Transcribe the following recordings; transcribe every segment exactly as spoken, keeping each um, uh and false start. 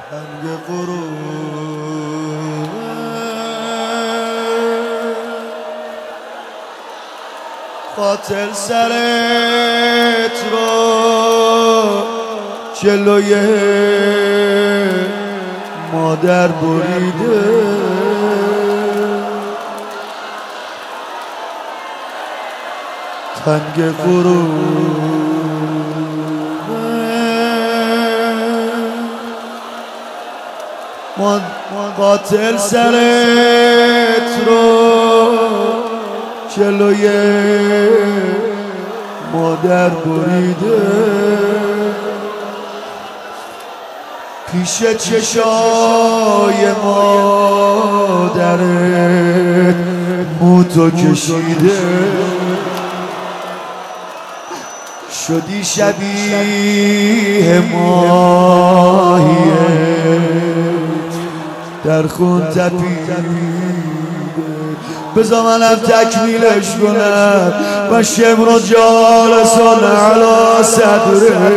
تنگ غروب قاتل سرت رو جلوی مادر بریده، تنگ غروب قاتل سرت رو جلوی مادر بریده، پیش چشای مادرت موتو کشیده، شدی شبیه ماهیه در خون تپیده. بذار منم تکمیلش کنم و شمر جالسان علی صدره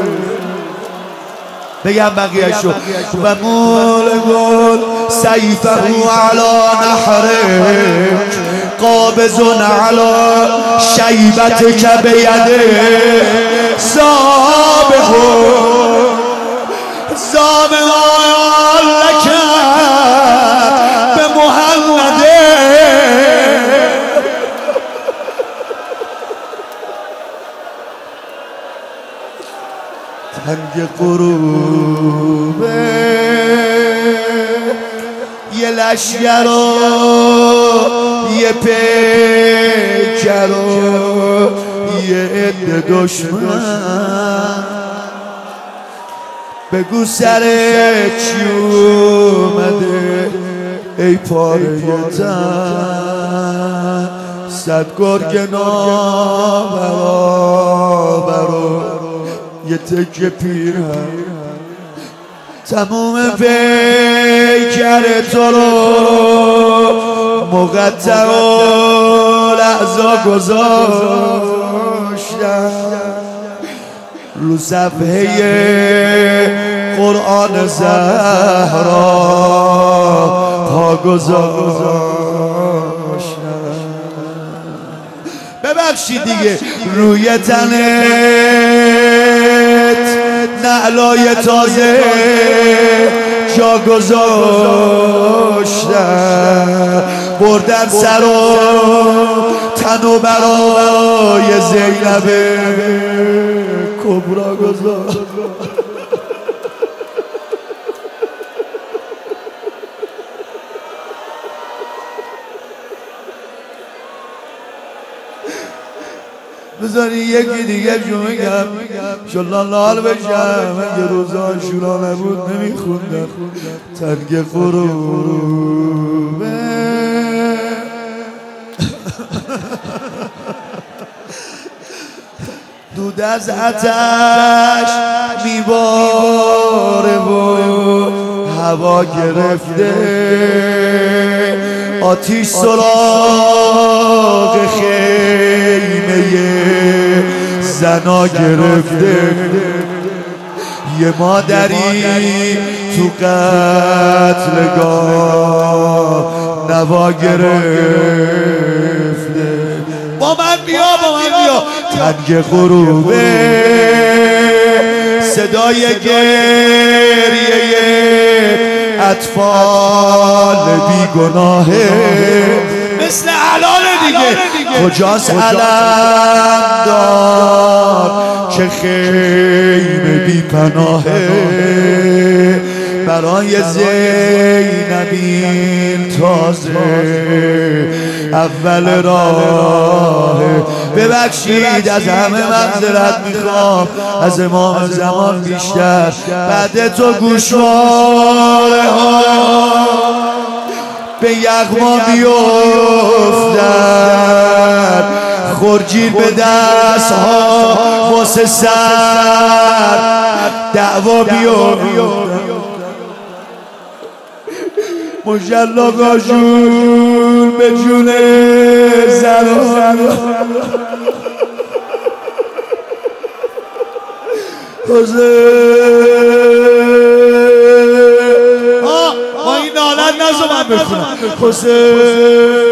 بگم بقیه‌شو و مول گل سیفه علی نحره قابض علی شیبتک بیده صابح زامن لک به محمد تنگ غروبه یه لشگر و یه پیکر و یه عده دشمن، بگو سر چی اومده ای پاره تن، صد گرگ نابرابر و یه تکه پیرهن، تموم پیکر تو رو مقطع و لحظا گذاشتن، رو صفحه قرآن زهرا پا گذاشتن. ببخشید دیگه روی تنت نعلای تازه جا گذاشتن، بردن سر و تن و برای زینب کبرا گذاشتن. بذاری یکی دیگه جو میگم شلال لال بشم، اگه روزا شورا نبود نمیخوندم تنگ غروبه دود از آتش میباره و هوا گرفته، آتیش سراغ خیمه زنا گرفته، یه مادری تو قتلگاه نوا گرفته. با من بیا با من بیا تنگ غروبه صدای گریه اطفال بیگناهه مثل علال دیگه، کجاست علم دار که خیمه بی پناهه، برای زینبین تازه اول راه. ببخشید از همه معذرت میخوام، از امام زمان بیشتر، بعد تو گوشواره ها به یغما بیفتن، خورجین به دست ها واسه سر دعوا بیفتن، مجلقاشون به جون زنان حسین من بخونم. حسین